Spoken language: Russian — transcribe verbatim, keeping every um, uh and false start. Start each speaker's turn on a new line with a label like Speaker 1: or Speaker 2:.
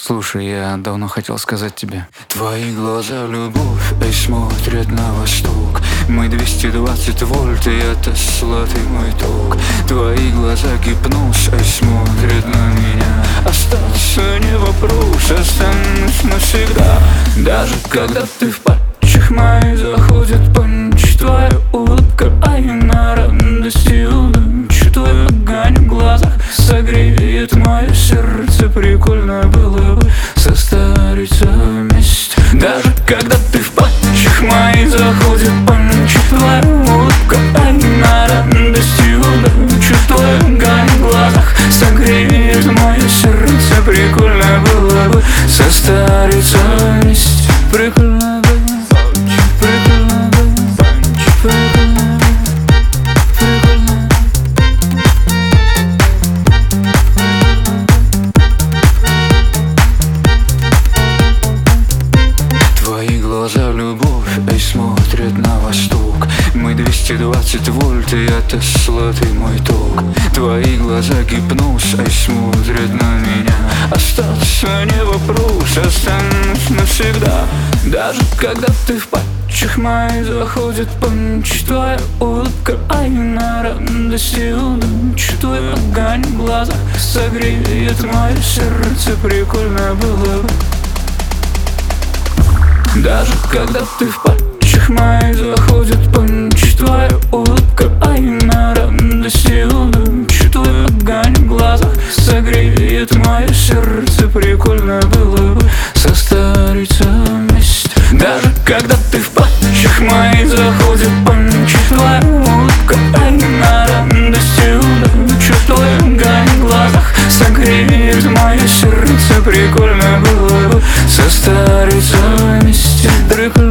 Speaker 1: Слушай, я давно хотел сказать тебе. Твои глаза любовь, эй, смотрят на восток. Мы двести двадцать вольт, и это сладкий мой ток. Твои глаза гипноз, эй, смотрят на меня. Остаться не вопрос, останусь навсегда. Даже когда ты в патчах моих заходит панч. Твоя улыбка, ай, на радости удачи. Твой огонь в глазах согреет мое сердце. Прикольно было бы состариться вместе. Даже когда ты в патчах моих заходит панч. Твоя улыбка, ай, на радости удачи. Твой огонь в глазах согреет мое сердце. Прикольно было бы состариться вместе. Прикольно было. Глаза любовь, эй, смотрят на восток. Мы двести двадцать вольт, и это сладкий мой ток. Твои глаза гипноз, эй, смотрят на меня. Остаться не вопрос, останусь навсегда. Даже когда ты в патчах моих заходит панч. Твоя улыбка, ай, на радости удачи. Твой огонь в глазах согреет мое сердце. Прикольно было бы. Даже когда ты в патчах моих заходит панч. Твоя улыбка, ай, на радости удачи. Твой огонь в глазах согреет мое сердце. Прикольно было бы состариться вместе. Даже когда ты в патчах моих заходит панч. Твоя улыбка, ай, на радости удачи. Твой огонь в глазах согреет мое сердце. Прикольно было бы состариться вместе. Прикольно.